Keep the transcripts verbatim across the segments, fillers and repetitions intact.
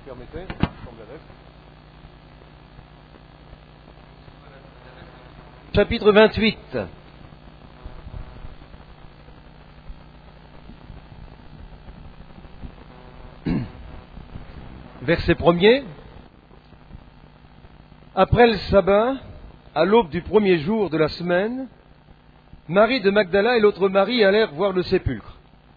permettez, comme la reste. Chapitre vingt-huit. Verset premier. Après le sabbat, à l'aube du premier jour de la semaine, Marie de Magdala et l'autre Marie allèrent voir le sépulcre.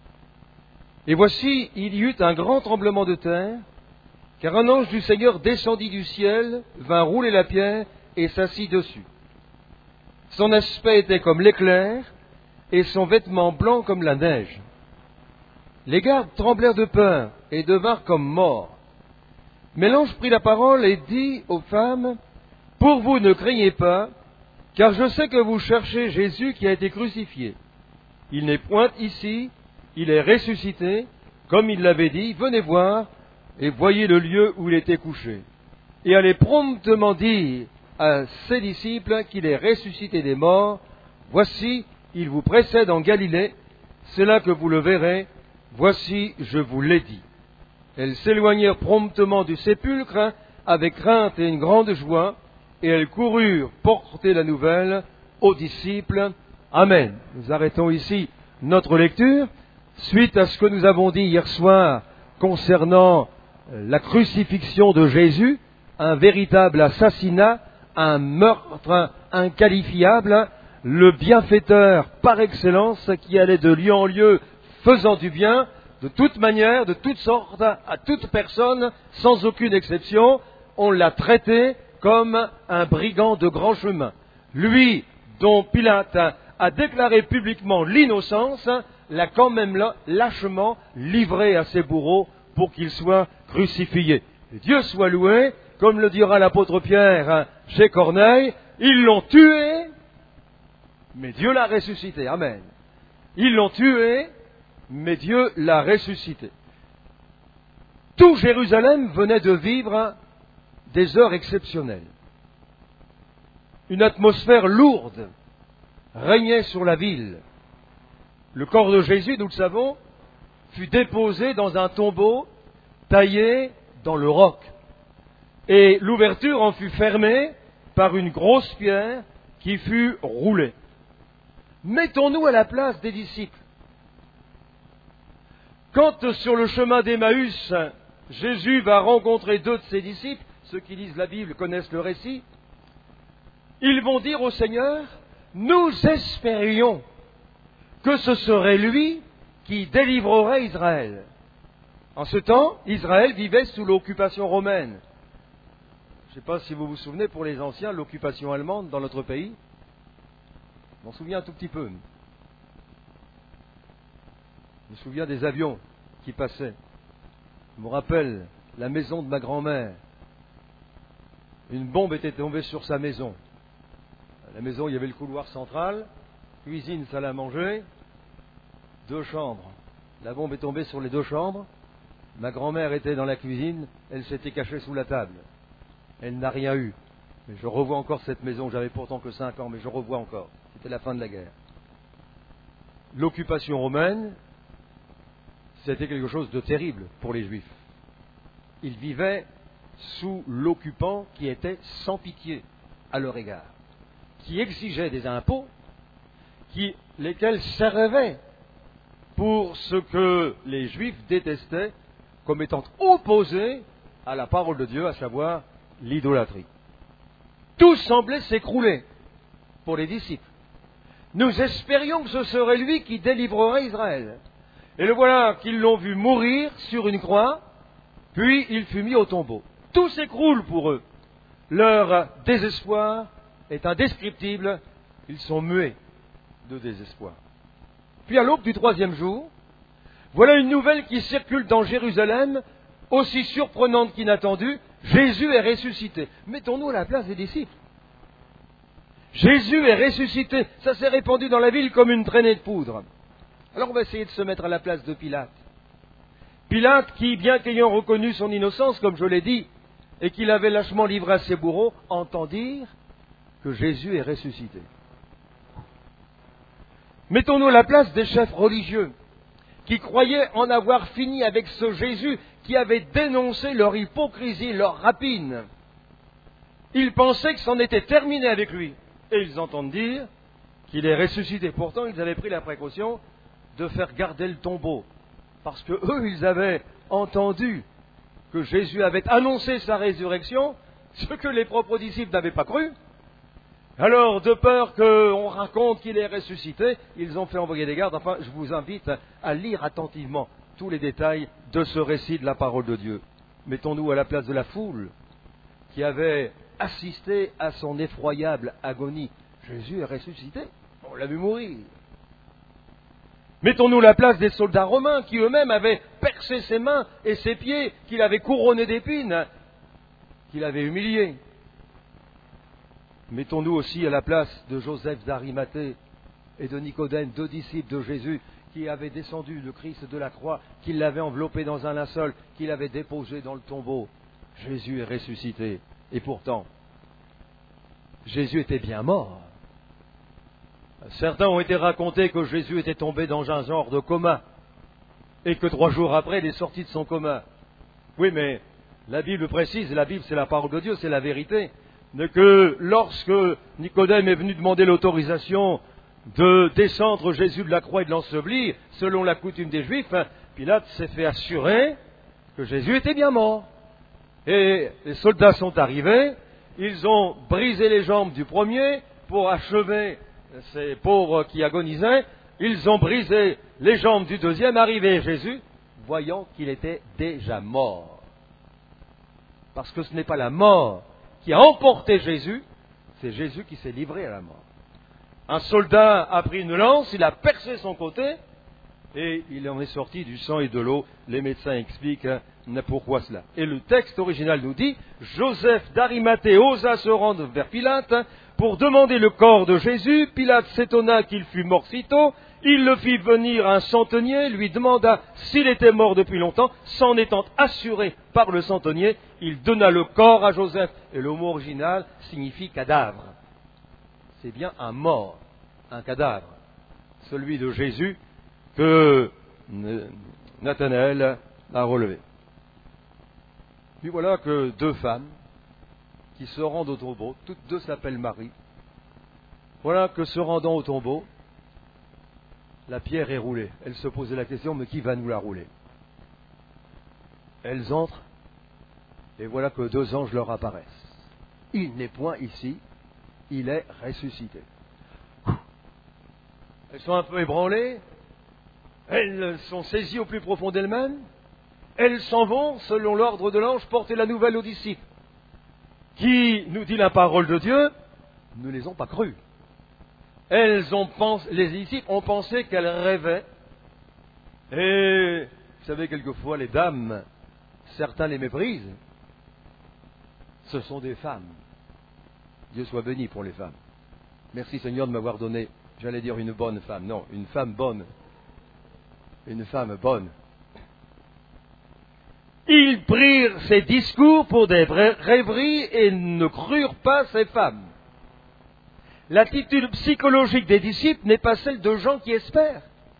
Et voici, il y eut un grand tremblement de terre, car un ange du Seigneur descendit du ciel, vint rouler la pierre et s'assit dessus. Son aspect était comme l'éclair, et son vêtement blanc comme la neige. Les gardes tremblèrent de peur et devinrent comme morts. Mais l'ange prit la parole et dit aux femmes, « Pour vous, ne craignez pas, car je sais que vous cherchez Jésus qui a été crucifié. Il n'est point ici, il est ressuscité, comme il l'avait dit, venez voir, et voyez le lieu où il était couché. Et allez promptement dire à ses disciples qu'il est ressuscité des morts. Voici, il vous précède en Galilée, c'est là que vous le verrez, voici, je vous l'ai dit. » Elles s'éloignèrent promptement du sépulcre avec crainte et une grande joie, et elles coururent porter la nouvelle aux disciples. Amen. Nous arrêtons ici notre lecture, suite à ce que nous avons dit hier soir concernant la crucifixion de Jésus, un véritable assassinat, un meurtre inqualifiable, le bienfaiteur par excellence qui allait de lieu en lieu faisant du bien, de toute manière, de toutes sortes, à toute personne, sans aucune exception. On l'a traité comme un brigand de grand chemin. Lui, dont Pilate a déclaré publiquement l'innocence, l'a quand même lâchement livré à ses bourreaux pour qu'il soit crucifié. Et Dieu soit loué, comme le dira l'apôtre Pierre chez Corneille, ils l'ont tué, mais Dieu l'a ressuscité. Amen. Ils l'ont tué, mais Dieu l'a ressuscité. Tout Jérusalem venait de vivre des heures exceptionnelles. Une atmosphère lourde régnait sur la ville. Le corps de Jésus, nous le savons, fut déposé dans un tombeau taillé dans le roc. Et l'ouverture en fut fermée par une grosse pierre qui fut roulée. Mettons-nous à la place des disciples. Quand sur le chemin d'Emmaüs, Jésus va rencontrer deux de ses disciples, ceux qui lisent la Bible connaissent le récit, ils vont dire au Seigneur, nous espérions que ce serait lui qui délivrerait Israël. En ce temps, Israël vivait sous l'occupation romaine. Je ne sais pas si vous vous souvenez, pour les anciens, l'occupation allemande dans notre pays, je m'en souviens un tout petit peu. Je me souviens des avions qui passaient. Je me rappelle la maison de ma grand-mère. Une bombe était tombée sur sa maison. À la maison, il y avait le couloir central, cuisine, salle à manger, deux chambres. La bombe est tombée sur les deux chambres. Ma grand-mère était dans la cuisine, elle s'était cachée sous la table. Elle n'a rien eu. Mais je revois encore cette maison, j'avais pourtant que cinq ans, mais je revois encore. C'était la fin de la guerre. L'occupation romaine, c'était quelque chose de terrible pour les Juifs. Ils vivaient sous l'occupant qui était sans pitié à leur égard, qui exigeait des impôts, qui, lesquels servaient pour ce que les Juifs détestaient comme étant opposés à la parole de Dieu, à savoir l'idolâtrie. Tout semblait s'écrouler pour les disciples. Nous espérions que ce serait lui qui délivrerait Israël. Et le voilà qu'ils l'ont vu mourir sur une croix, puis il fut mis au tombeau. Tout s'écroule pour eux. Leur désespoir est indescriptible. Ils sont muets de désespoir. Puis à l'aube du troisième jour, voilà une nouvelle qui circule dans Jérusalem, aussi surprenante qu'inattendue. Jésus est ressuscité. Mettons-nous à la place des disciples. Jésus est ressuscité. Ça s'est répandu dans la ville comme une traînée de poudre. Alors on va essayer de se mettre à la place de Pilate. Pilate qui, bien qu'ayant reconnu son innocence, comme je l'ai dit, et qu'il avait lâchement livré à ses bourreaux, entend dire que Jésus est ressuscité. Mettons-nous à la place des chefs religieux qui croyaient en avoir fini avec ce Jésus qui avait dénoncé leur hypocrisie, leur rapine. Ils pensaient que c'en était terminé avec lui. Et ils entendent dire qu'il est ressuscité. Pourtant, ils avaient pris la précaution de faire garder le tombeau. Parce que eux, ils avaient entendu que Jésus avait annoncé sa résurrection, ce que les propres disciples n'avaient pas cru. Alors, de peur qu'on raconte qu'il est ressuscité, ils ont fait envoyer des gardes. Enfin, je vous invite à lire attentivement tous les détails de ce récit de la parole de Dieu. Mettons-nous à la place de la foule qui avait assisté à son effroyable agonie. Jésus est ressuscité, on l'a vu mourir. Mettons-nous à la place des soldats romains qui eux-mêmes avaient percé ses mains et ses pieds, qu'il avait couronnés d'épines, qu'il avait humiliés. Mettons-nous aussi à la place de Joseph d'Arimathée et de Nicodème, deux disciples de Jésus, qui avaient descendu le Christ de la croix, qui l'avaient enveloppé dans un linceul, qui l'avaient déposé dans le tombeau. Jésus est ressuscité. Et pourtant, Jésus était bien mort. Certains ont été racontés que Jésus était tombé dans un genre de coma, et que trois jours après, il est sorti de son coma. Oui, mais la Bible précise, la Bible c'est la parole de Dieu, c'est la vérité, de que lorsque Nicodème est venu demander l'autorisation de descendre Jésus de la croix et de l'ensevelir, selon la coutume des Juifs, Pilate s'est fait assurer que Jésus était bien mort. Et les soldats sont arrivés, ils ont brisé les jambes du premier pour achever ces pauvres qui agonisaient, ils ont brisé les jambes du deuxième, arrivé Jésus, voyant qu'il était déjà mort. Parce que ce n'est pas la mort qui a emporté Jésus, c'est Jésus qui s'est livré à la mort. Un soldat a pris une lance, il a percé son côté, et il en est sorti du sang et de l'eau. Les médecins expliquent pourquoi cela. Et le texte original nous dit, Joseph d'Arimathée osa se rendre vers Pilate pour demander le corps de Jésus. Pilate s'étonna qu'il fût mort si tôt. Il le fit venir un centenier, lui demanda s'il était mort depuis longtemps. S'en étant assuré par le centenier, il donna le corps à Joseph. Et le mot original signifie cadavre. C'est bien un mort, un cadavre, celui de Jésus que Nathanaël a relevé. Puis voilà que deux femmes qui se rendent au tombeau, toutes deux s'appellent Marie, voilà que se rendant au tombeau, la pierre est roulée. Elles se posaient la question, mais qui va nous la rouler? Elles entrent, et voilà que deux anges leur apparaissent. Il n'est point ici, il est ressuscité. Elles sont un peu ébranlées, elles sont saisies au plus profond d'elles-mêmes, elles s'en vont, selon l'ordre de l'ange, porter la nouvelle aux disciples, qui, nous dit la parole de Dieu, ne les ont pas crues. Elles ont pensé, les disciples ont pensé qu'elles rêvaient, et vous savez, quelquefois, les dames, certains les méprisent, ce sont des femmes. Dieu soit béni pour les femmes. Merci Seigneur de m'avoir donné, j'allais dire une bonne femme, non, une femme bonne. Une femme bonne. Ils prirent ces discours pour des rêveries et ne crurent pas ces femmes. L'attitude psychologique des disciples n'est pas celle de gens qui espèrent.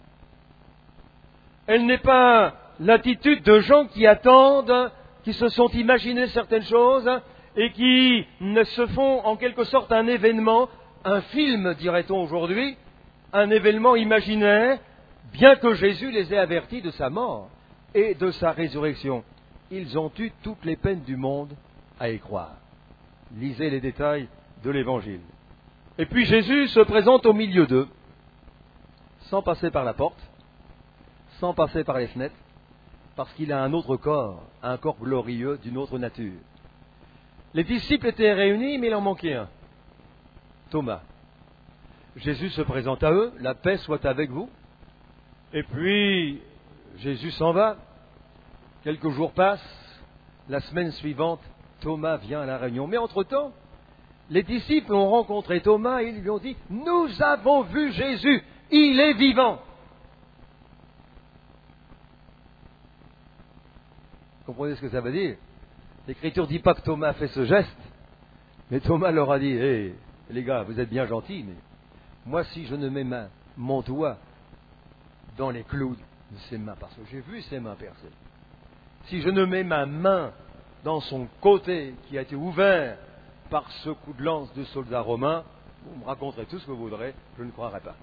Elle n'est pas l'attitude de gens qui attendent, qui se sont imaginés certaines choses et qui ne se font en quelque sorte un événement, un film, dirait-on aujourd'hui, un événement imaginaire, bien que Jésus les ait avertis de sa mort et de sa résurrection. Ils ont eu toutes les peines du monde à y croire. Lisez les détails de l'Évangile. Et puis Jésus se présente au milieu d'eux, sans passer par la porte, sans passer par les fenêtres, parce qu'il a un autre corps, un corps glorieux d'une autre nature. Les disciples étaient réunis, mais il en manquait un, Thomas. Jésus se présente à eux, la paix soit avec vous. Et puis, Jésus s'en va. Quelques jours passent. La semaine suivante, Thomas vient à la réunion. Mais entre-temps, les disciples ont rencontré Thomas et ils lui ont dit « Nous avons vu Jésus, il est vivant !» Vous comprenez ce que ça veut dire? L'Écriture ne dit pas que Thomas a fait ce geste, mais Thomas leur a dit « Hé, les gars, vous êtes bien gentils, mais moi si je ne mets ma, mon doigt dans les clous de ses mains, parce que j'ai vu ses mains percées. Si je ne mets ma main dans son côté qui a été ouvert par ce coup de lance de soldats romains, vous me raconterez tout ce que vous voudrez, je ne croirai pas.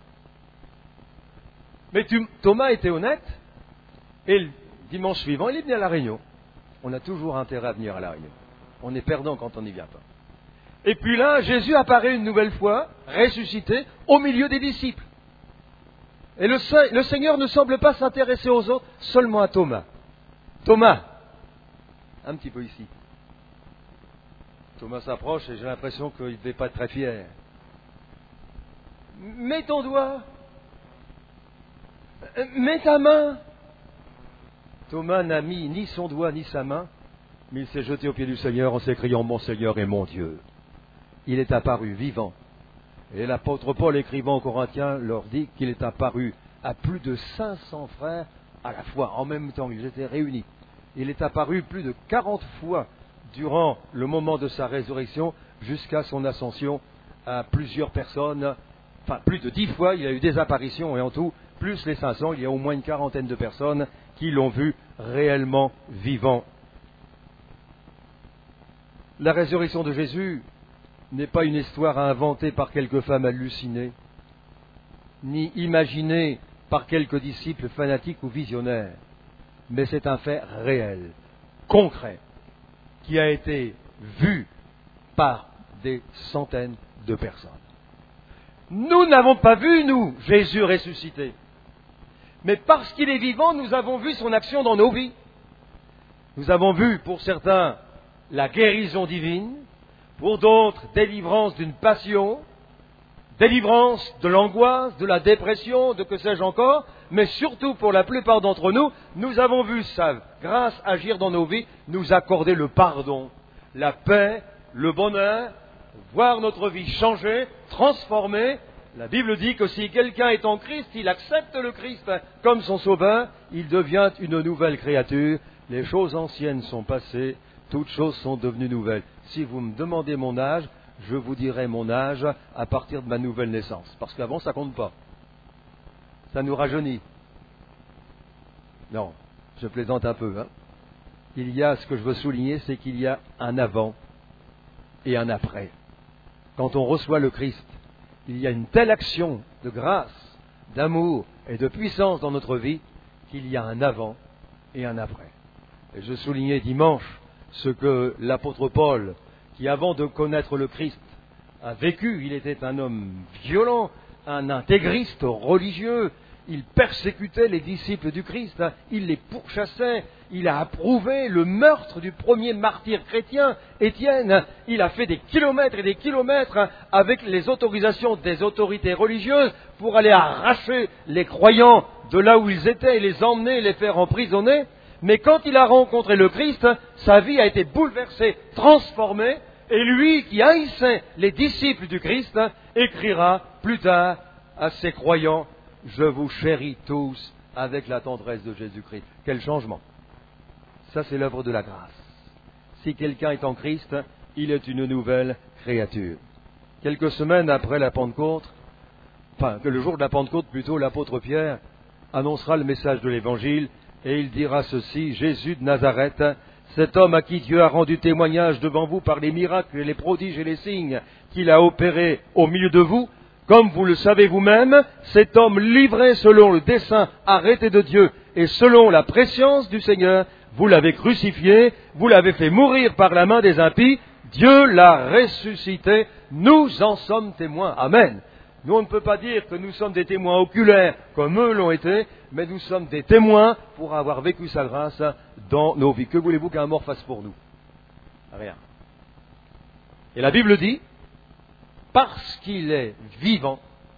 Mais tu, Thomas était honnête, et le dimanche suivant, il est venu à la réunion. On a toujours intérêt à venir à la réunion. On est perdant quand on n'y vient pas. Et puis là, Jésus apparaît une nouvelle fois, ressuscité, au milieu des disciples. Et le, le Seigneur ne semble pas s'intéresser aux autres, seulement à Thomas. Thomas, un petit peu ici. Thomas s'approche et j'ai l'impression qu'il ne devait pas être très fier. Mets ton doigt. Mets ta main. Thomas n'a mis ni son doigt ni sa main, mais il s'est jeté aux pieds du Seigneur en s'écriant « Mon Seigneur et mon Dieu ». Il est apparu vivant. Et l'apôtre Paul, écrivant aux Corinthiens, leur dit qu'il est apparu à plus de cinq cents frères à la fois, en même temps, ils étaient réunis. Il est apparu plus de quarante fois durant le moment de sa résurrection jusqu'à son ascension à plusieurs personnes, enfin plus de dix fois, il y a eu des apparitions et en tout, plus les cinq cents, il y a au moins une quarantaine de personnes qui l'ont vu réellement vivant. La résurrection de Jésus n'est pas une histoire inventée par quelques femmes hallucinées, ni imaginée par quelques disciples fanatiques ou visionnaires, mais c'est un fait réel, concret, qui a été vu par des centaines de personnes. Nous n'avons pas vu, nous, Jésus ressuscité, mais parce qu'il est vivant, nous avons vu son action dans nos vies. Nous avons vu, pour certains, la guérison divine, pour d'autres, délivrance d'une passion, délivrance de l'angoisse, de la dépression, de que sais-je encore, mais surtout pour la plupart d'entre nous, nous avons vu sa grâce agir dans nos vies, nous accorder le pardon, la paix, le bonheur, voir notre vie changer, transformer. La Bible dit que si quelqu'un est en Christ, il accepte le Christ comme son sauveur, il devient une nouvelle créature. Les choses anciennes sont passées, toutes choses sont devenues nouvelles. Si vous me demandez mon âge, je vous dirai mon âge à partir de ma nouvelle naissance. Parce qu'avant, ça compte pas. Ça nous rajeunit. Non, je plaisante un peu. Hein. Il y a, ce que je veux souligner, c'est qu'il y a un avant et un après. Quand on reçoit le Christ, il y a une telle action de grâce, d'amour et de puissance dans notre vie qu'il y a un avant et un après. Et je soulignais dimanche ce que l'apôtre Paul, qui avant de connaître le Christ, a vécu. Il était un homme violent, un intégriste religieux. Il persécutait les disciples du Christ, il les pourchassait, il a approuvé le meurtre du premier martyr chrétien, Étienne. Il a fait des kilomètres et des kilomètres avec les autorisations des autorités religieuses pour aller arracher les croyants de là où ils étaient et les emmener, les faire emprisonner. Mais quand il a rencontré le Christ, sa vie a été bouleversée, transformée, et lui qui haïssait les disciples du Christ écrira plus tard à ses croyants: je vous chéris tous avec la tendresse de Jésus-Christ. Quel changement! Ça, c'est l'œuvre de la grâce. Si quelqu'un est en Christ, il est une nouvelle créature. Quelques semaines après la Pentecôte, enfin, que le jour de la Pentecôte, plutôt, l'apôtre Pierre annoncera le message de l'Évangile et il dira ceci: Jésus de Nazareth, cet homme à qui Dieu a rendu témoignage devant vous par les miracles et les prodiges et les signes qu'il a opérés au milieu de vous, comme vous le savez vous-même, cet homme livré selon le dessein arrêté de Dieu et selon la prescience du Seigneur, vous l'avez crucifié, vous l'avez fait mourir par la main des impies, Dieu l'a ressuscité, nous en sommes témoins. Amen. Nous, on ne peut pas dire que nous sommes des témoins oculaires comme eux l'ont été, mais nous sommes des témoins pour avoir vécu sa grâce dans nos vies. Que voulez-vous qu'un mort fasse pour nous? Rien. Et la Bible dit, parce qu'il est vivant,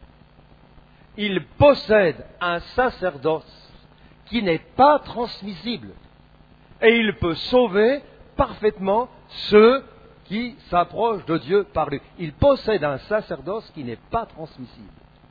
il possède un sacerdoce qui n'est pas transmissible. Et il peut sauver parfaitement ceux qui s'approchent de Dieu par lui. Il possède un sacerdoce qui n'est pas transmissible.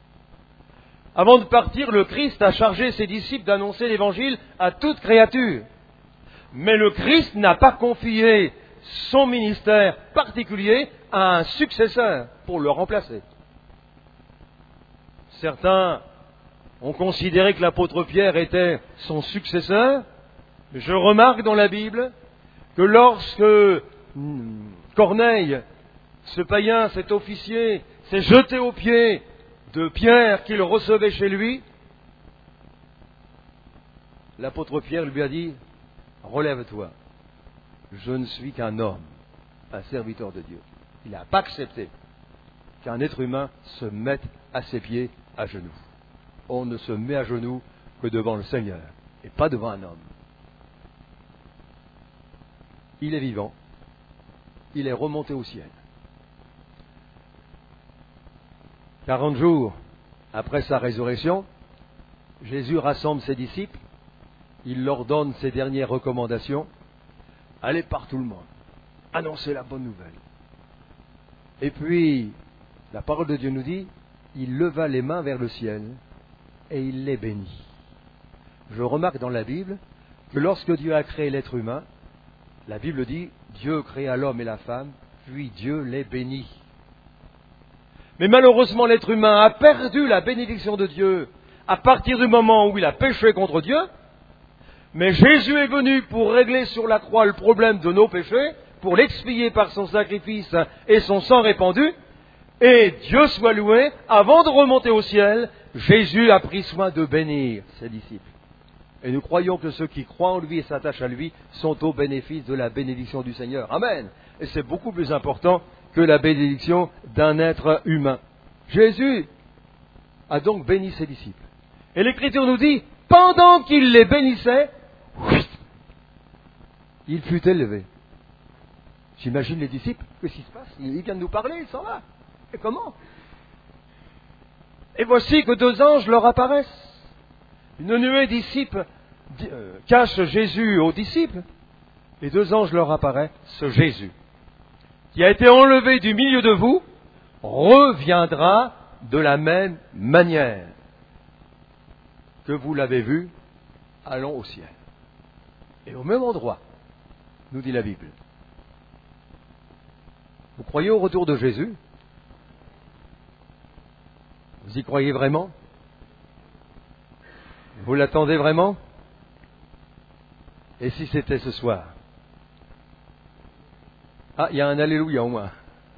Avant de partir, le Christ a chargé ses disciples d'annoncer l'Évangile à toute créature. Mais le Christ n'a pas confié son ministère particulier à un successeur pour le remplacer. Certains on considérait que l'apôtre Pierre était son successeur. Je remarque dans la Bible que lorsque Corneille, ce païen, cet officier, s'est jeté aux pieds de Pierre qu'il recevait chez lui, l'apôtre Pierre lui a dit « Relève-toi, je ne suis qu'un homme, un serviteur de Dieu. » Il n'a pas accepté qu'un être humain se mette à ses pieds à genoux. On ne se met à genoux que devant le Seigneur et pas devant un homme. Il est vivant, il est remonté au ciel. Quarante jours après sa résurrection, Jésus rassemble ses disciples, il leur donne ses dernières recommandations. Allez par tout le monde, annoncez la bonne nouvelle. Et puis, la parole de Dieu nous dit, il leva les mains vers le ciel et il les bénit. Je remarque dans la Bible que lorsque Dieu a créé l'être humain, la Bible dit, Dieu créa l'homme et la femme, puis Dieu les bénit. Mais malheureusement, l'être humain a perdu la bénédiction de Dieu à partir du moment où il a péché contre Dieu. Mais Jésus est venu pour régler sur la croix le problème de nos péchés, pour l'expier par son sacrifice et son sang répandu. Et Dieu soit loué, avant de remonter au ciel, Jésus a pris soin de bénir ses disciples. Et nous croyons que ceux qui croient en lui et s'attachent à lui sont au bénéfice de la bénédiction du Seigneur. Amen. Et c'est beaucoup plus important que la bénédiction d'un être humain. Jésus a donc béni ses disciples. Et l'Écriture nous dit, pendant qu'il les bénissait, il fut élevé. J'imagine les disciples, qu'est-ce qui se passe? Il vient de nous parler, il s'en va. Et comment? Et voici que deux anges leur apparaissent. Une nuée de disciples euh, cache Jésus aux disciples. Et deux anges leur apparaissent. Ce Jésus, qui a été enlevé du milieu de vous, reviendra de la même manière que vous l'avez vu, allons au ciel. Et au même endroit, nous dit la Bible. Vous croyez au retour de Jésus? Vous y croyez vraiment? Vous l'attendez vraiment? Et si c'était ce soir? Ah, il y a un alléluia au moins.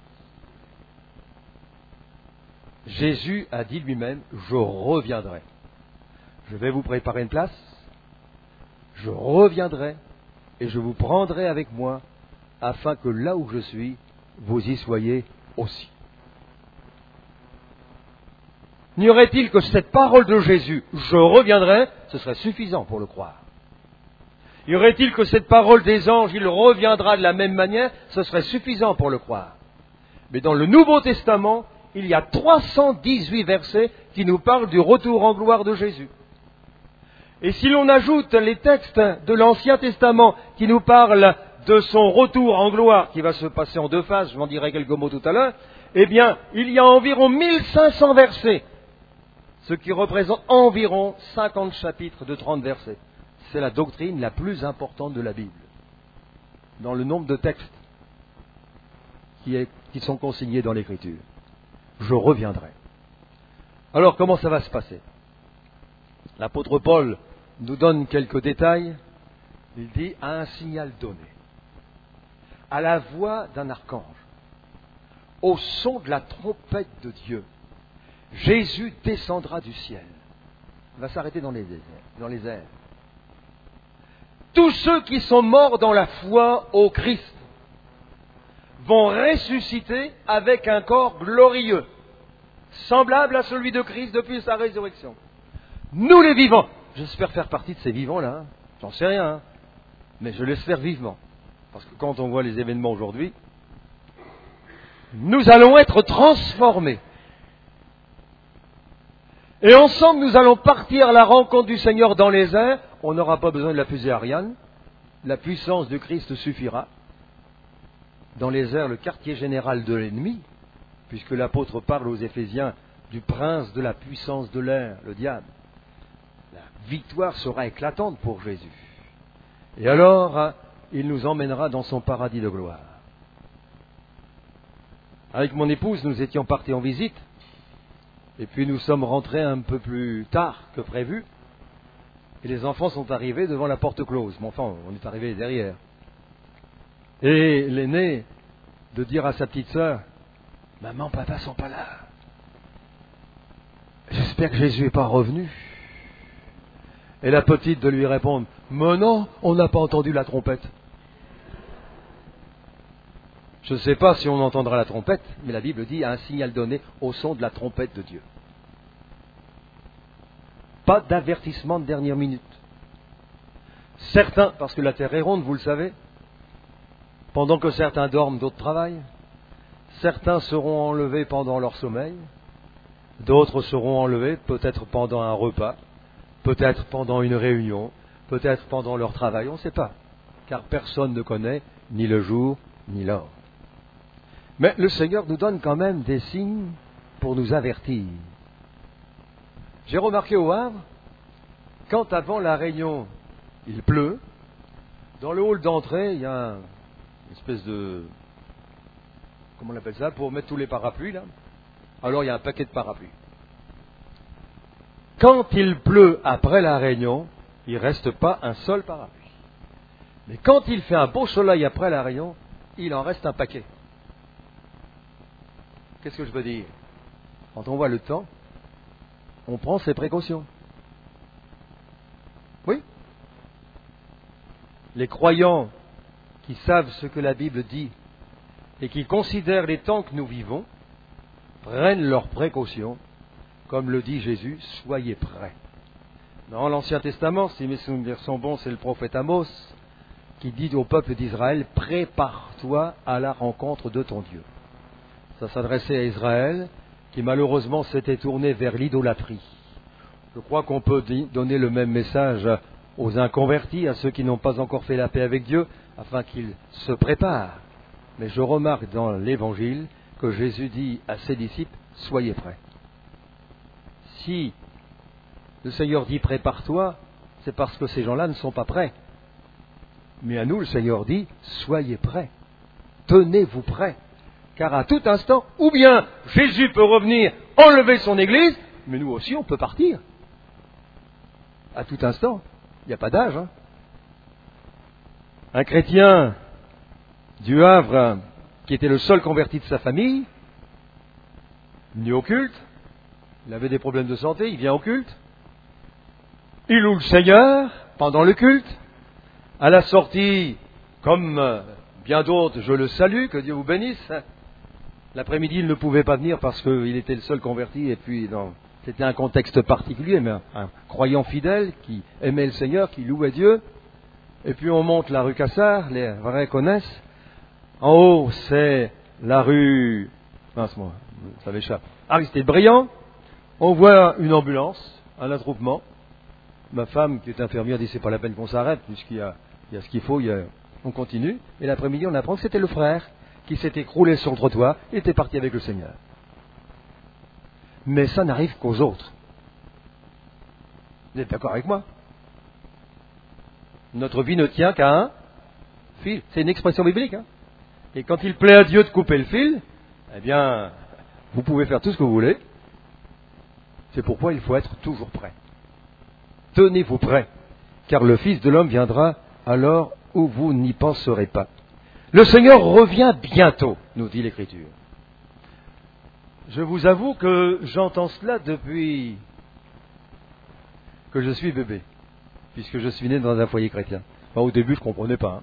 Jésus a dit lui-même, je reviendrai. Je vais vous préparer une place, je reviendrai et je vous prendrai avec moi afin que là où je suis, vous y soyez aussi. N'y aurait-il que cette parole de Jésus, je reviendrai, ce serait suffisant pour le croire. Y aurait-il que cette parole des anges, il reviendra de la même manière, ce serait suffisant pour le croire. Mais dans le Nouveau Testament, il y a trois cent dix-huit versets qui nous parlent du retour en gloire de Jésus. Et si l'on ajoute les textes de l'Ancien Testament qui nous parlent de son retour en gloire, qui va se passer en deux phases, je m'en dirai quelques mots tout à l'heure, eh bien, il y a environ mille cinq cents versets, ce qui représente environ cinquante chapitres de trente versets. C'est la doctrine la plus importante de la Bible, dans le nombre de textes qui, est, qui sont consignés dans l'Écriture. Je reviendrai. Alors, comment ça va se passer? L'apôtre Paul nous donne quelques détails. Il dit, à un signal donné, à la voix d'un archange, au son de la trompette de Dieu, Jésus descendra du ciel. Il va s'arrêter dans les airs. Dans les airs. Tous ceux qui sont morts dans la foi au Christ vont ressusciter avec un corps glorieux, semblable à celui de Christ depuis sa résurrection. Nous les vivants, j'espère faire partie de ces vivants-là, hein. J'en sais rien, hein. Mais je l'espère vivement. Parce que quand on voit les événements aujourd'hui, nous allons être transformés. Et ensemble, nous allons partir à la rencontre du Seigneur dans les airs. On n'aura pas besoin de la fusée Ariane. La puissance de Christ suffira. Dans les airs, le quartier général de l'ennemi, puisque l'apôtre parle aux Éphésiens du prince de la puissance de l'air, le diable. La victoire sera éclatante pour Jésus. Et alors, il nous emmènera dans son paradis de gloire. Avec mon épouse, nous étions partis en visite Et puis nous sommes rentrés un peu plus tard que prévu. Et les enfants sont arrivés devant la porte close. Mais enfin, on est arrivé derrière. Et l'aîné de dire à sa petite sœur, « Maman, papa sont pas là. J'espère que Jésus n'est pas revenu. » Et la petite de lui répondre, « Mais non, on n'a pas entendu la trompette. » Je ne sais pas si on entendra la trompette, mais la Bible dit, un signal donné au son de la trompette de Dieu. Pas d'avertissement de dernière minute. Certains, parce que la terre est ronde, vous le savez, pendant que certains dorment, d'autres travaillent. Certains seront enlevés pendant leur sommeil, d'autres seront enlevés peut-être pendant un repas, peut-être pendant une réunion, peut-être pendant leur travail, on ne sait pas, car personne ne connaît ni le jour ni l'heure. Mais le Seigneur nous donne quand même des signes pour nous avertir. J'ai remarqué au Havre, quand avant la réunion, il pleut, dans le hall d'entrée, il y a un, une espèce de... Comment on appelle ça? Pour mettre tous les parapluies, là. Alors il y a un paquet de parapluies. Quand il pleut après la réunion, il ne reste pas un seul parapluie. Mais quand il fait un beau soleil après la réunion, il en reste un paquet. Qu'est-ce que je veux dire? Quand on voit le temps, on prend ses précautions. Oui. Les croyants qui savent ce que la Bible dit et qui considèrent les temps que nous vivons, prennent leurs précautions, comme le dit Jésus, soyez prêts. Dans l'Ancien Testament, si mes souvenirs sont bons, c'est le prophète Amos qui dit au peuple d'Israël, prépare-toi à la rencontre de ton Dieu. Ça s'adressait à Israël, qui malheureusement s'était tourné vers l'idolâtrie. Je crois qu'on peut donner le même message aux inconvertis, à ceux qui n'ont pas encore fait la paix avec Dieu, afin qu'ils se préparent. Mais je remarque dans l'Évangile que Jésus dit à ses disciples, soyez prêts. Si le Seigneur dit prépare-toi, c'est parce que ces gens-là ne sont pas prêts. Mais à nous, le Seigneur dit, soyez prêts. Tenez-vous prêts. Car à tout instant, ou bien Jésus peut revenir enlever son Église, mais nous aussi on peut partir. À tout instant. Il n'y a pas d'âge. Hein. Un chrétien du Havre, qui était le seul converti de sa famille, venu au culte, il avait des problèmes de santé, il vient au culte, il loue le Seigneur pendant le culte, à la sortie, comme bien d'autres, je le salue, que Dieu vous bénisse. L'après-midi, il ne pouvait pas venir parce qu'il était le seul converti, et puis non, c'était un contexte particulier, mais un, un croyant fidèle qui aimait le Seigneur, qui louait Dieu. Et puis on monte la rue Cassard, les vrais connaissent. En haut, c'est la rue... Mince, moi, ça m'échappe. Aristide Briand. On voit une ambulance, un attroupement. Ma femme, qui est infirmière, dit c'est pas la peine qu'on s'arrête, puisqu'il y a, il y a ce qu'il faut, il y a... on continue. Et l'après-midi, on apprend que c'était le frère qui s'est écroulé sur le trottoir et était parti avec le Seigneur. Mais ça n'arrive qu'aux autres. Vous êtes d'accord avec moi? Notre vie ne tient qu'à un fil. C'est une expression biblique. Hein. Et quand il plaît à Dieu de couper le fil, eh bien, vous pouvez faire tout ce que vous voulez. C'est pourquoi il faut être toujours prêt. Tenez-vous prêts, car le Fils de l'homme viendra alors où vous n'y penserez pas. Le Seigneur revient bientôt, nous dit l'Écriture. Je vous avoue que j'entends cela depuis que je suis bébé, puisque je suis né dans un foyer chrétien. Enfin, au début, je ne comprenais pas. Hein.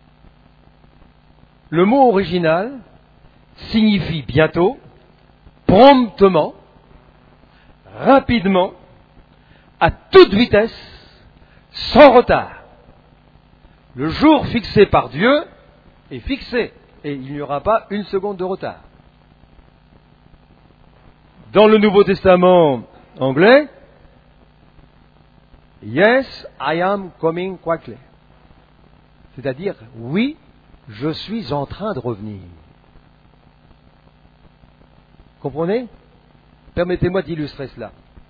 Le mot original signifie bientôt, promptement, rapidement, à toute vitesse, sans retard. Le jour fixé par Dieu est fixé, et il n'y aura pas une seconde de retard. Dans le Nouveau Testament anglais, Yes, I am coming quickly. C'est-à-dire, oui, je suis en train de revenir. Comprenez? Permettez-moi d'illustrer cela.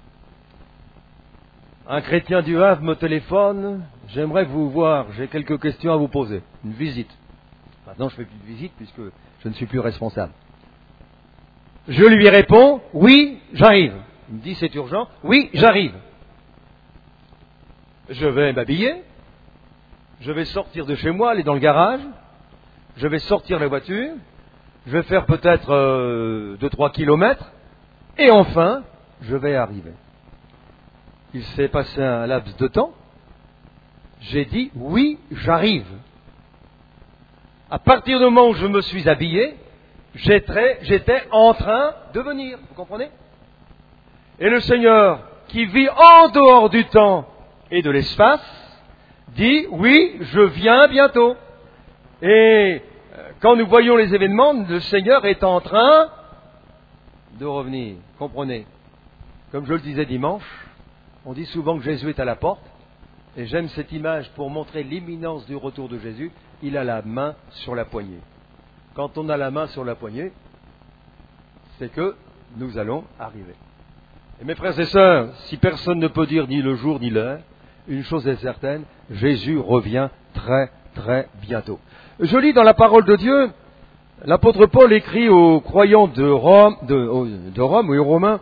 Un chrétien du Havre me téléphone, j'aimerais vous voir, j'ai quelques questions à vous poser. Une visite. Maintenant, je ne fais plus de visite puisque je ne suis plus responsable. Je lui réponds, oui, j'arrive. Il me dit, c'est urgent. Oui, j'arrive. Je vais m'habiller. Je vais sortir de chez moi, aller dans le garage. Je vais sortir la voiture. Je vais faire peut-être euh, deux trois kilomètres. Et enfin, je vais arriver. Il s'est passé un laps de temps. J'ai dit, oui, j'arrive. À partir du moment où je me suis habillé, j'étais, j'étais en train de venir. Vous comprenez? Et le Seigneur, qui vit en dehors du temps et de l'espace, dit, oui, je viens bientôt. Et quand nous voyons les événements, le Seigneur est en train de revenir. Comprenez? Comme je le disais dimanche, on dit souvent que Jésus est à la porte. Et j'aime cette image pour montrer l'imminence du retour de Jésus. Il a la main sur la poignée. Quand on a la main sur la poignée, c'est que nous allons arriver. Et mes frères et sœurs, si personne ne peut dire ni le jour ni l'heure, une chose est certaine, Jésus revient très très bientôt. Je lis dans la parole de Dieu, l'apôtre Paul écrit aux croyants de Rome, de, de Rome ou aux Romains,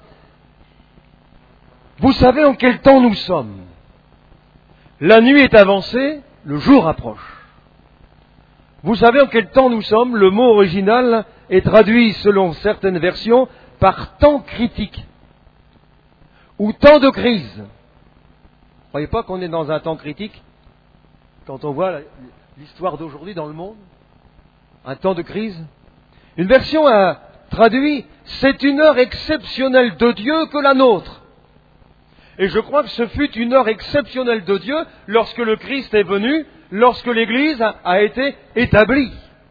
« Vous savez en quel temps nous sommes ? La nuit est avancée, le jour approche. Vous savez en quel temps nous sommes ? Le mot original est traduit selon certaines versions par temps critique ou temps de crise. Vous ne croyez pas qu'on est dans un temps critique quand on voit l'histoire d'aujourd'hui dans le monde? Un temps de crise. Une version a traduit « C'est une heure exceptionnelle de Dieu que la nôtre ». Et je crois que ce fut une heure exceptionnelle de Dieu lorsque le Christ est venu, lorsque l'Église a, a été établie.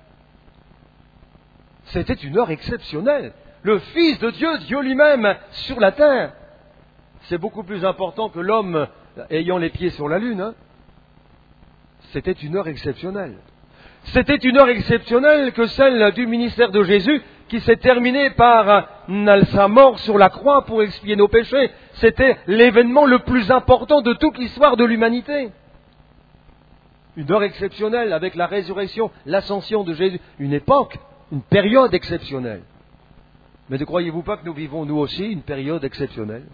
C'était une heure exceptionnelle. Le Fils de Dieu, Dieu lui-même, sur la terre. C'est beaucoup plus important que l'homme ayant les pieds sur la lune. Hein. C'était une heure exceptionnelle. C'était une heure exceptionnelle que celle du ministère de Jésus qui s'est terminée par sa mort sur la croix pour expier nos péchés. C'était l'événement le plus important de toute l'histoire de l'humanité. Une heure exceptionnelle avec la résurrection, l'ascension de Jésus. Une époque, une période exceptionnelle. Mais ne croyez-vous pas que nous vivons nous aussi une période exceptionnelle?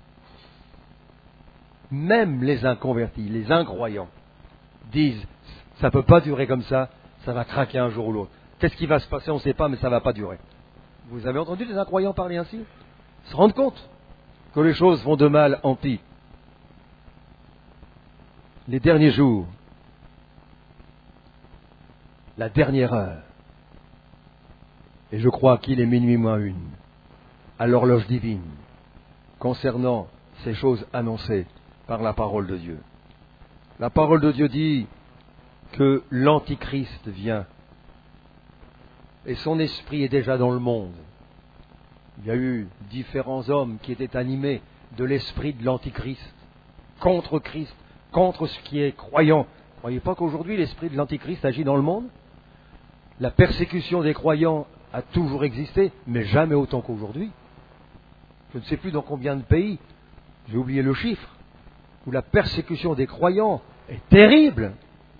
Même les inconvertis, les incroyants, disent « ça ne peut pas durer comme ça, ça va craquer un jour ou l'autre. Qu'est-ce qui va se passer, on ne sait pas, mais ça ne va pas durer. » Vous avez entendu les incroyants parler ainsi? Ils se rendent compte que les choses vont de mal en pis. Les derniers jours, la dernière heure, et je crois qu'il est minuit moins une, à l'horloge divine, concernant ces choses annoncées par la parole de Dieu. La parole de Dieu dit que l'Antichrist vient et son esprit est déjà dans le monde. Il y a eu différents hommes qui étaient animés de l'esprit de l'Antichrist, contre Christ, contre ce qui est croyant. Vous ne croyez pas qu'aujourd'hui l'esprit de l'Antichrist agit dans le monde? La persécution des croyants a toujours existé, mais jamais autant qu'aujourd'hui. Je ne sais plus dans combien de pays, j'ai oublié le chiffre, où la persécution des croyants est terrible.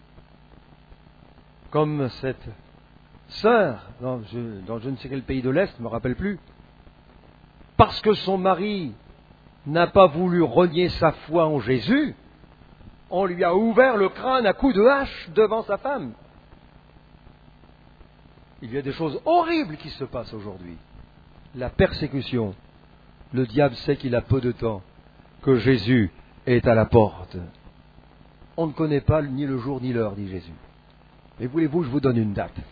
Comme cette sœur, dans je, dans je ne sais quel pays de l'Est, je ne me rappelle plus, parce que son mari n'a pas voulu renier sa foi en Jésus, on lui a ouvert le crâne à coups de hache devant sa femme. Il y a des choses horribles qui se passent aujourd'hui. La persécution. Le diable sait qu'il a peu de temps, que Jésus est à la porte. On ne connaît pas ni le jour ni l'heure, dit Jésus. Mais voulez-vous, je vous donne une date.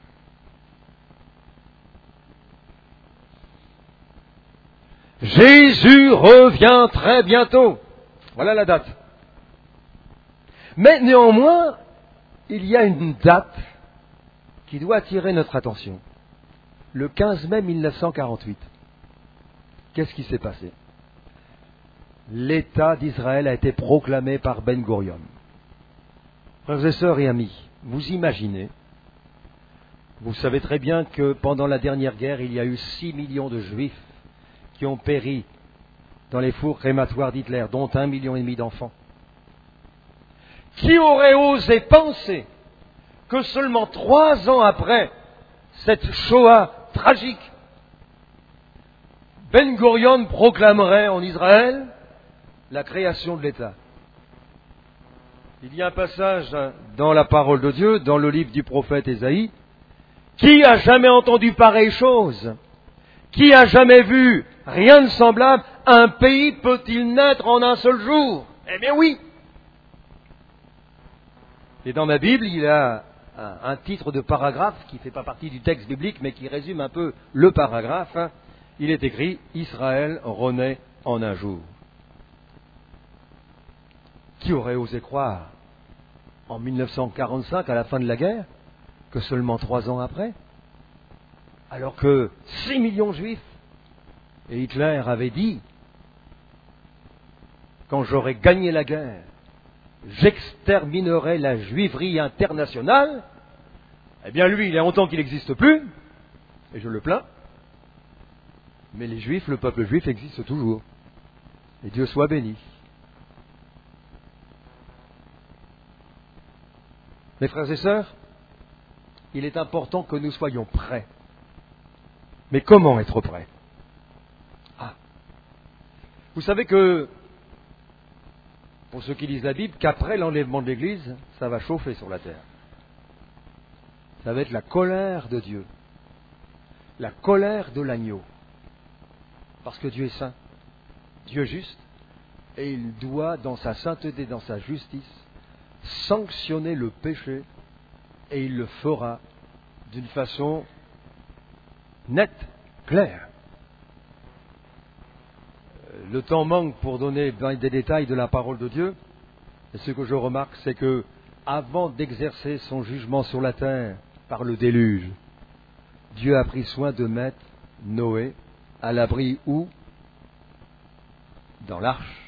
Jésus revient très bientôt. Voilà la date. Mais néanmoins, il y a une date qui doit attirer notre attention. Le quinze mai mille neuf cent quarante-huit. Qu'est-ce qui s'est passé? L'État d'Israël a été proclamé par Ben Gurion. Frères et sœurs et amis, vous imaginez, vous savez très bien que pendant la dernière guerre, il y a eu six millions de Juifs qui ont péri dans les fours crématoires d'Hitler, dont un million et demi d'enfants. Qui aurait osé penser que seulement trois ans après cette Shoah tragique, Ben Gurion proclamerait en Israël la création de l'État. Il y a un passage dans la parole de Dieu, dans le livre du prophète Ésaïe, qui a jamais entendu pareille chose? Qui a jamais vu rien de semblable? Un pays peut-il naître en un seul jour? Eh bien oui! Et dans ma Bible, il y a un, un titre de paragraphe qui ne fait pas partie du texte biblique, mais qui résume un peu le paragraphe. Il est écrit « Israël renaît en un jour ». Qui aurait osé croire, en mille neuf cent quarante-cinq, à la fin de la guerre, que seulement trois ans après, alors que six millions de juifs, et Hitler avait dit, quand j'aurai gagné la guerre, j'exterminerai la juiverie internationale, eh bien lui, il y a longtemps qu'il n'existe plus, et je le plains, mais les juifs, le peuple juif existe toujours, et Dieu soit béni. Mes frères et sœurs, il est important que nous soyons prêts. Mais comment être prêts? Ah. Vous savez que, pour ceux qui lisent la Bible, qu'après l'enlèvement de l'Église, ça va chauffer sur la terre. Ça va être la colère de Dieu. La colère de l'agneau. Parce que Dieu est saint. Dieu est juste. Et il doit, dans sa sainteté, dans sa justice, sanctionner le péché, et il le fera d'une façon nette, claire. Le temps manque pour donner des détails de la parole de Dieu, et ce que je remarque, c'est que, avant d'exercer son jugement sur la terre par le déluge, Dieu a pris soin de mettre Noé à l'abri où? Dans l'arche.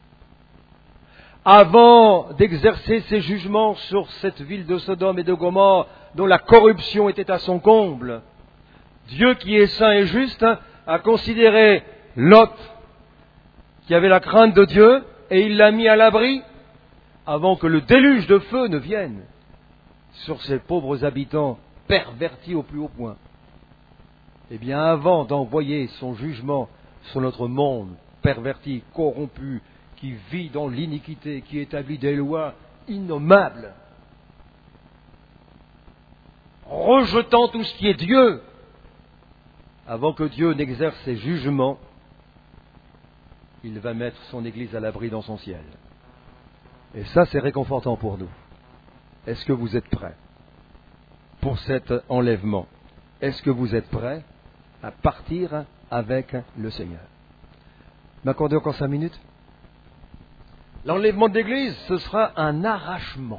Avant d'exercer ses jugements sur cette ville de Sodome et de Gomorrhe, dont la corruption était à son comble, Dieu qui est saint et juste a considéré Lot, qui avait la crainte de Dieu, et il l'a mis à l'abri avant que le déluge de feu ne vienne sur ces pauvres habitants pervertis au plus haut point. Eh bien, avant d'envoyer son jugement sur notre monde perverti, corrompu, qui vit dans l'iniquité, qui établit des lois innommables, rejetant tout ce qui est Dieu, avant que Dieu n'exerce ses jugements, il va mettre son Église à l'abri dans son ciel. Et ça, c'est réconfortant pour nous. Est-ce que vous êtes prêts pour cet enlèvement? Est-ce que vous êtes prêts à partir avec le Seigneur? M'accordez encore cinq minutes? L'enlèvement de l'Église, ce sera un arrachement.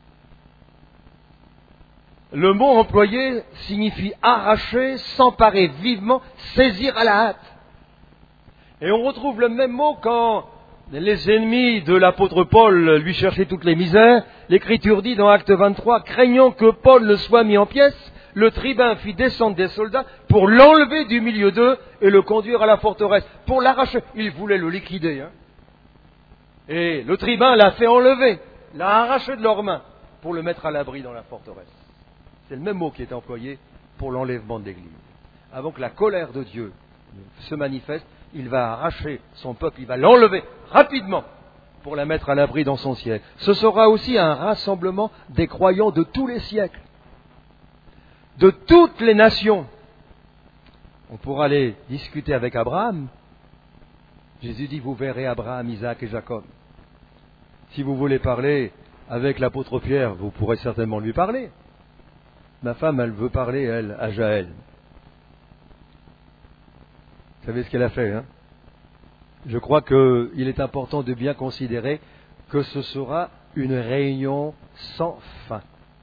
Le mot employé signifie arracher, s'emparer vivement, saisir à la hâte. Et on retrouve le même mot quand les ennemis de l'apôtre Paul lui cherchaient toutes les misères. L'Écriture dit dans Acte vingt-trois, craignant que Paul ne soit mis en pièces, le tribun fit descendre des soldats pour l'enlever du milieu d'eux et le conduire à la forteresse, pour l'arracher. Il voulait le liquider. Hein. Et le tribun l'a fait enlever, l'a arraché de leurs mains pour le mettre à l'abri dans la forteresse. C'est le même mot qui est employé pour l'enlèvement de l'Église. Avant que la colère de Dieu se manifeste, il va arracher son peuple, il va l'enlever rapidement pour la mettre à l'abri dans son ciel. Ce sera aussi un rassemblement des croyants de tous les siècles, de toutes les nations. On pourra aller discuter avec Abraham. Jésus dit, vous verrez Abraham, Isaac et Jacob. Si vous voulez parler avec l'apôtre Pierre, vous pourrez certainement lui parler. Ma femme, elle veut parler, elle, à Jaël. Vous savez ce qu'elle a fait, hein? Je crois qu'il est important de bien considérer que ce sera une réunion sans fin.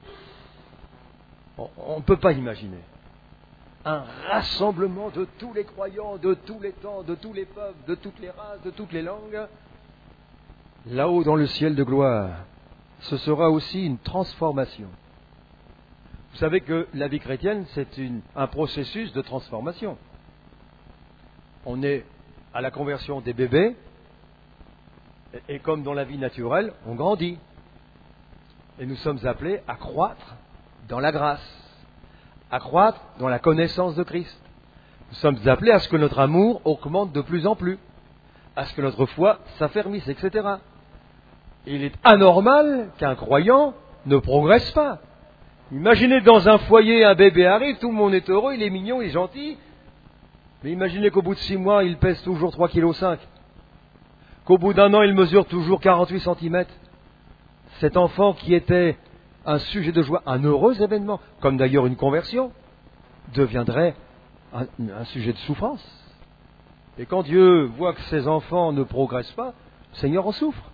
On ne peut pas imaginer. Un rassemblement de tous les croyants, de tous les temps, de tous les peuples, de toutes les races, de toutes les langues. Là-haut dans le ciel de gloire, ce sera aussi une transformation. Vous savez que la vie chrétienne, c'est une, un processus de transformation. On est à la conversion des bébés, et, et comme dans la vie naturelle, on grandit. Et nous sommes appelés à croître dans la grâce, à croître dans la connaissance de Christ, Nous sommes appelés à ce que notre amour augmente de plus en plus, à ce que notre foi s'affermisse, et cetera. Il est anormal qu'un croyant ne progresse pas. Imaginez dans un foyer, un bébé arrive, tout le monde est heureux, il est mignon, il est gentil. Mais imaginez qu'au bout de six mois, il pèse toujours trois virgule cinq kilos. Qu'au bout d'un an, il mesure toujours quarante-huit centimètres. Cet enfant qui était un sujet de joie, un heureux événement, comme d'ailleurs une conversion, deviendrait un, un sujet de souffrance. Et quand Dieu voit que ses enfants ne progressent pas, le Seigneur en souffre.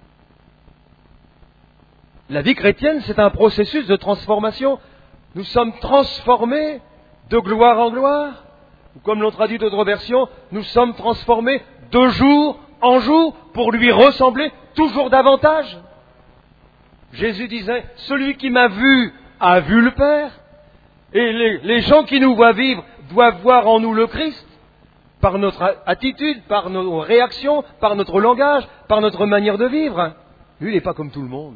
La vie chrétienne, c'est un processus de transformation. Nous sommes transformés de gloire en gloire. Ou comme l'ont traduit d'autres versions, nous sommes transformés de jour en jour pour lui ressembler toujours davantage. Jésus disait, celui qui m'a vu a vu le Père. Et les, les gens qui nous voient vivre doivent voir en nous le Christ, par notre attitude, par nos réactions, par notre langage, par notre manière de vivre. Lui, il n'est pas comme tout le monde.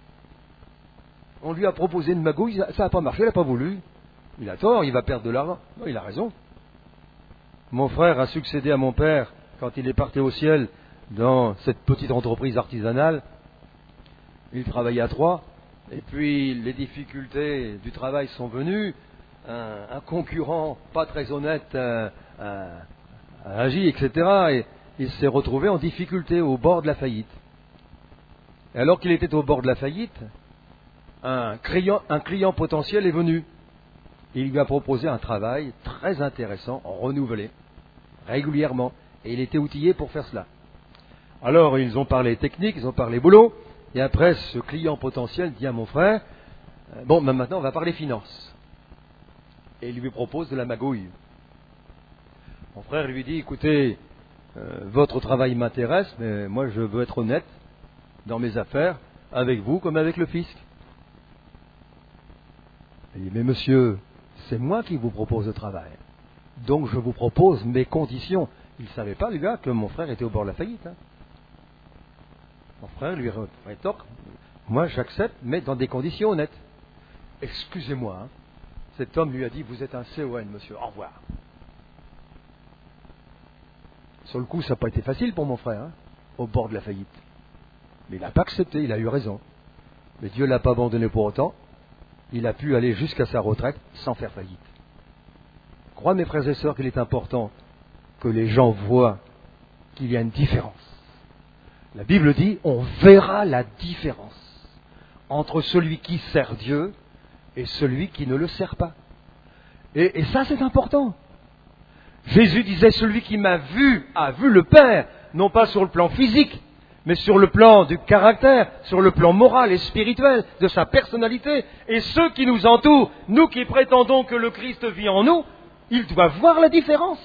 On lui a proposé une magouille, ça n'a pas marché, il n'a pas voulu. Il a tort, il va perdre de l'argent. Non, il a raison. Mon frère a succédé à mon père quand il est parti au ciel dans cette petite entreprise artisanale. Il travaillait à trois, et puis les difficultés du travail sont venues. Un, un concurrent pas très honnête a, a, a agi, et cetera. Et il s'est retrouvé en difficulté au bord de la faillite. Et alors qu'il était au bord de la faillite, un client, un client potentiel est venu. Il lui a proposé un travail très intéressant, renouvelé, régulièrement. Et il était outillé pour faire cela. Alors ils ont parlé technique, ils ont parlé boulot. Et après, ce client potentiel dit à mon frère, euh, bon, ben maintenant on va parler finances. Et il lui propose de la magouille. Mon frère lui dit, écoutez, euh, votre travail m'intéresse, mais moi je veux être honnête dans mes affaires, avec vous comme avec le fisc. Il dit, mais monsieur, c'est moi qui vous propose le travail. Donc je vous propose mes conditions. Il ne savait pas, le gars, que mon frère était au bord de la faillite. Hein. Mon frère lui rétorque, moi j'accepte, mais dans des conditions honnêtes. Excusez-moi, hein. Cet homme lui a dit, vous êtes un C O N, monsieur, au revoir. Sur le coup, ça n'a pas été facile pour mon frère, hein, au bord de la faillite. Mais il n'a pas accepté, il a eu raison. Mais Dieu ne l'a pas abandonné pour autant. Il a pu aller jusqu'à sa retraite sans faire faillite. Crois, mes frères et sœurs, qu'il est important que les gens voient qu'il y a une différence. La Bible dit, on verra la différence entre celui qui sert Dieu et celui qui ne le sert pas. Et, et ça, c'est important. Jésus disait, celui qui m'a vu a vu le Père, non pas sur le plan physique, mais sur le plan du caractère, sur le plan moral et spirituel, de sa personnalité. Et ceux qui nous entourent, nous qui prétendons que le Christ vit en nous, ils doivent voir la différence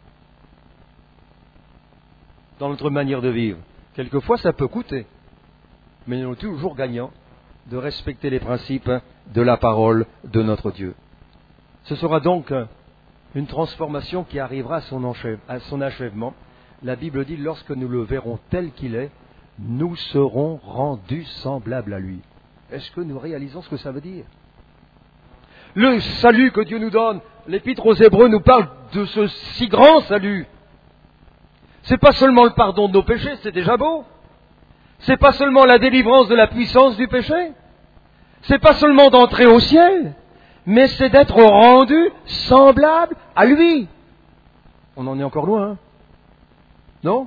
dans notre manière de vivre. Quelquefois, ça peut coûter, mais nous sommes toujours gagnants de respecter les principes de la parole de notre Dieu. Ce sera donc une transformation qui arrivera à son, enchève, à son achèvement. La Bible dit, lorsque nous le verrons tel qu'il est, nous serons rendus semblables à lui. Est-ce que nous réalisons ce que ça veut dire ? Le salut que Dieu nous donne, l'Épître aux Hébreux nous parle de ce si grand salut. C'est pas seulement le pardon de nos péchés, c'est déjà beau. C'est pas seulement la délivrance de la puissance du péché. C'est pas seulement d'entrer au ciel, mais c'est d'être rendu semblable à lui. On en est encore loin, hein ? Non ?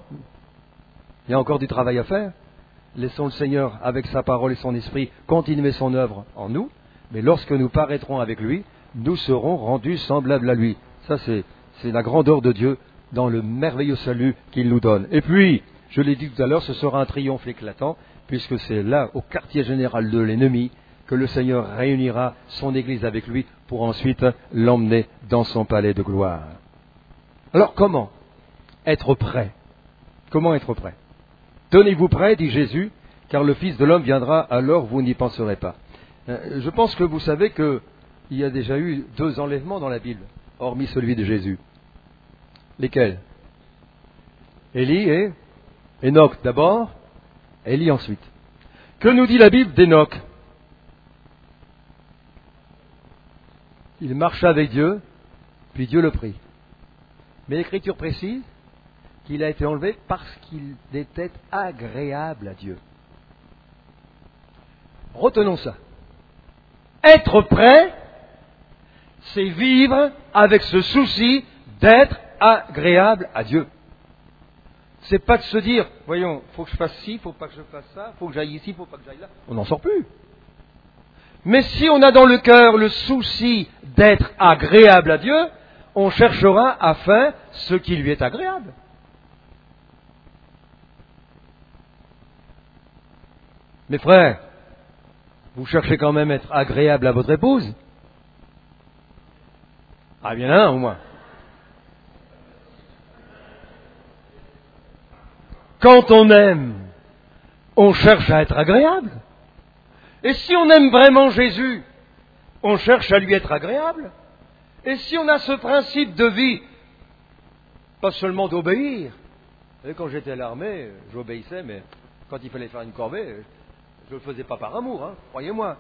Il y a encore du travail à faire. Laissons le Seigneur, avec sa parole et son esprit, continuer son œuvre en nous. Mais lorsque nous paraîtrons avec lui, nous serons rendus semblables à lui. Ça, c'est, c'est la grandeur de Dieu dans le merveilleux salut qu'il nous donne. Et puis, je l'ai dit tout à l'heure, ce sera un triomphe éclatant, puisque c'est là, au quartier général de l'ennemi, que le Seigneur réunira son Église avec lui pour ensuite l'emmener dans son palais de gloire. Alors, comment être prêt ? Comment être prêt ? Tenez-vous prêts, dit Jésus, car le Fils de l'homme viendra, alors vous n'y penserez pas. Euh, je pense que vous savez qu'il y a déjà eu deux enlèvements dans la Bible, hormis celui de Jésus. Lesquels ? Élie et Enoch d'abord, Élie ensuite. Que nous dit la Bible d'Enoch ? Il marcha avec Dieu, puis Dieu le prit. Mais l'Écriture précise qu'il a été enlevé parce qu'il était agréable à Dieu. Retenons ça. Être prêt, c'est vivre avec ce souci d'être agréable à Dieu. C'est pas de se dire, voyons, faut que je fasse ci, faut pas que je fasse ça, faut que j'aille ici, faut pas que j'aille là. On n'en sort plus. Mais si on a dans le cœur le souci d'être agréable à Dieu, on cherchera à faire ce qui lui est agréable. Mes frères, vous cherchez quand même à être agréable à votre épouse? Ah, bien un au moins. Quand on aime, on cherche à être agréable. Et si on aime vraiment Jésus, on cherche à lui être agréable. Et si on a ce principe de vie, pas seulement d'obéir. Et quand j'étais à l'armée, j'obéissais, mais quand il fallait faire une corvée, je ne le faisais pas par amour, hein, croyez-moi.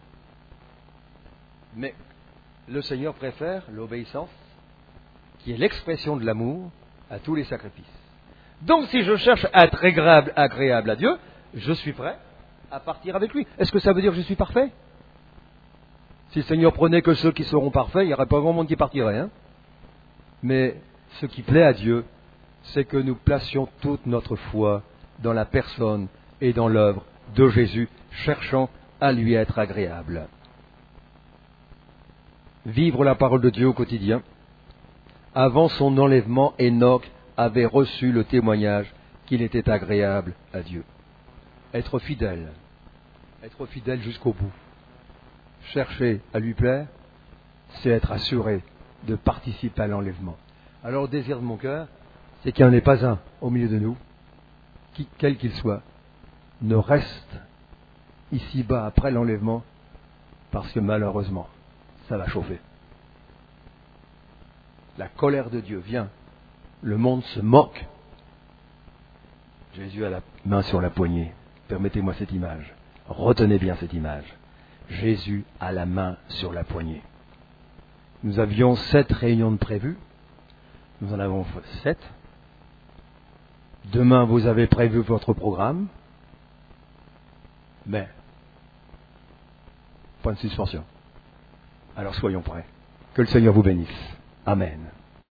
Mais le Seigneur préfère l'obéissance, qui est l'expression de l'amour, à tous les sacrifices. Donc si je cherche à être agréable, agréable à Dieu, je suis prêt à partir avec lui. Est-ce que ça veut dire que je suis parfait? Si le Seigneur prenait que ceux qui seront parfaits, il n'y aurait pas grand monde qui partirait. Hein. Mais ce qui plaît à Dieu, c'est que nous placions toute notre foi dans la personne et dans l'œuvre de Jésus, cherchant à lui être agréable. Vivre la parole de Dieu au quotidien. Avant son enlèvement, Enoch avait reçu le témoignage qu'il était agréable à Dieu. Être fidèle, être fidèle jusqu'au bout. Chercher à lui plaire, c'est être assuré de participer à l'enlèvement. Alors le désir de mon cœur, c'est qu'il n'y en ait pas un au milieu de nous, qui, quel qu'il soit, ne reste ici-bas après l'enlèvement, parce que malheureusement, ça va chauffer. La colère de Dieu vient, le monde se moque. Jésus a la main sur la poignée. Permettez-moi cette image. Retenez bien cette image. Jésus a la main sur la poignée. Nous avions sept réunions de prévues. Nous en avons sept. Demain, vous avez prévu votre programme. Mais, point de suspension. Alors soyons prêts. Que le Seigneur vous bénisse. Amen.